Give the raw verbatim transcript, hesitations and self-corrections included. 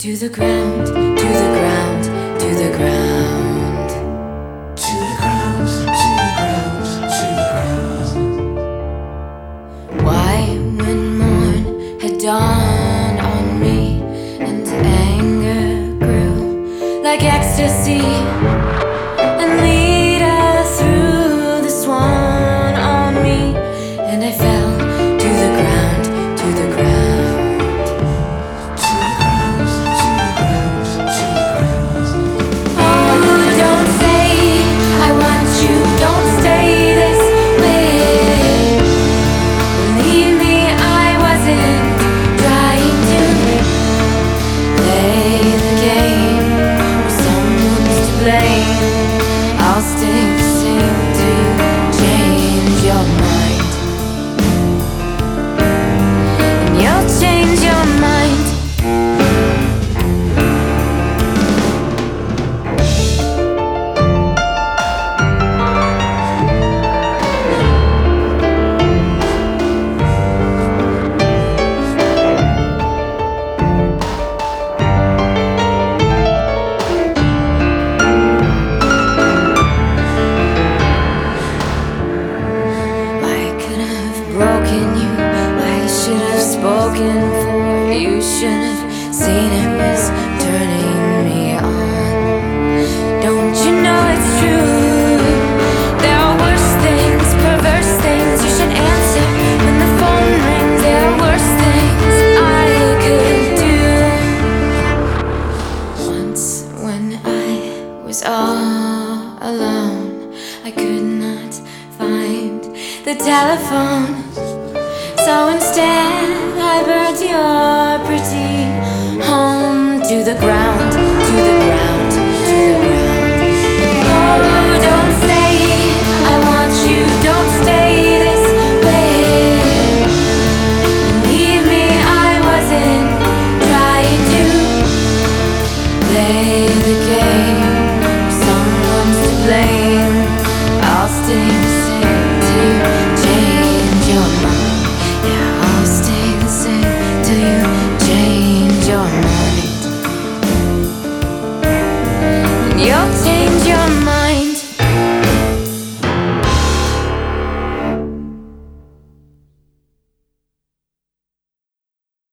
To the ground, to the ground, to the ground. To the ground, to the ground, to the ground. Why, when morn had dawned on me and anger grew like ecstasy and lead us through the swan on me, and I fell to the ground, to the ground. I'll stay the same till you change your mind, and you'll change your mind. Broken you, I should have spoken for you. Should have seen it was turning me on. Don't you know it's true? There are worse things, perverse things. You should answer when the phone rings. There are worse things I could do. Once when I was all alone, I could not find the telephone, so instead I burned your pretty home to the ground, to the ground, to the ground. Oh, don't say I want you, don't stay this way. Believe me, I wasn't trying to play the game. Someone's to blame. I'll stay the same till you change your mind. Yeah, I'll stay the same till you change your mind. And you'll change